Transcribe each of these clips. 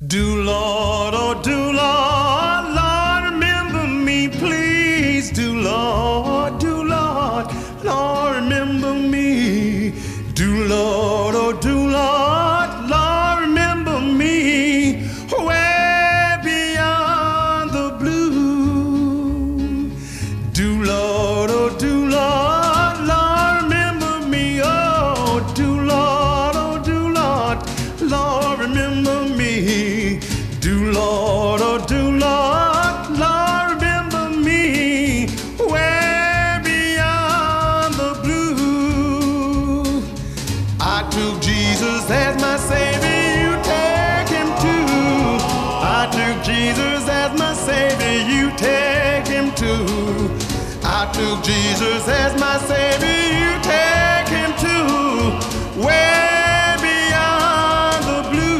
Do Lord, oh do Lord, Lord, remember me, please. Do Lord, Lord, remember me. Do Lord, oh do Lord, Lord, remember me. Way beyond the blue. Do Lord, oh do Lord, Lord, remember me. Oh, do Lord, Lord, remember me. Do Lord, oh do Lord, Lord, remember me. Way beyond the blue. I took Jesus as my Savior, you take him too. I took Jesus as my Savior, you take him too. I took Jesus as my Savior, you take him too. Way beyond the blue.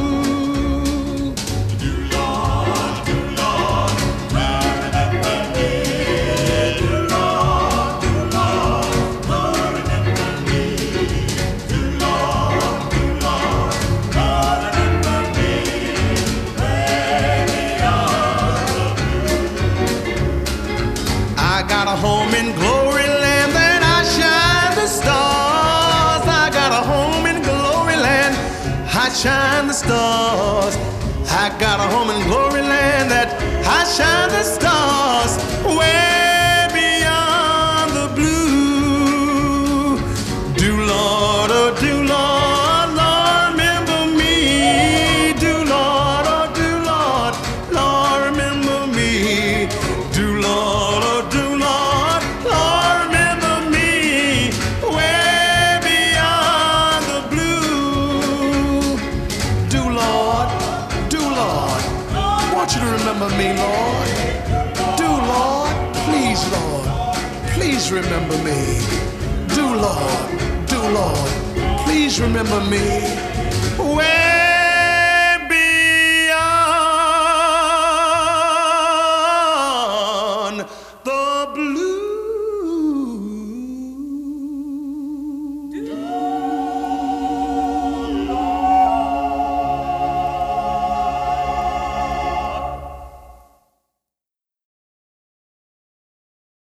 Do Lord, Lord, remember me. Do Lord, Lord, remember me. Do Lord, Lord, remember me. Way beyond the blue. I got a home in glory land that I shine the stars. I got a home in glory land, I shine the stars. I got a home in glory land that I shine the stars. Way beyond the blue. Do Lord, oh do Lord, Lord, remember me. Do Lord, oh do Lord, Lord, remember me. Do Lord, oh do Lord, Lord, remember me. Way beyond the blue. Do Lord, I want you to remember me, Lord. Do Lord, please remember me. Do Lord, please remember me. Way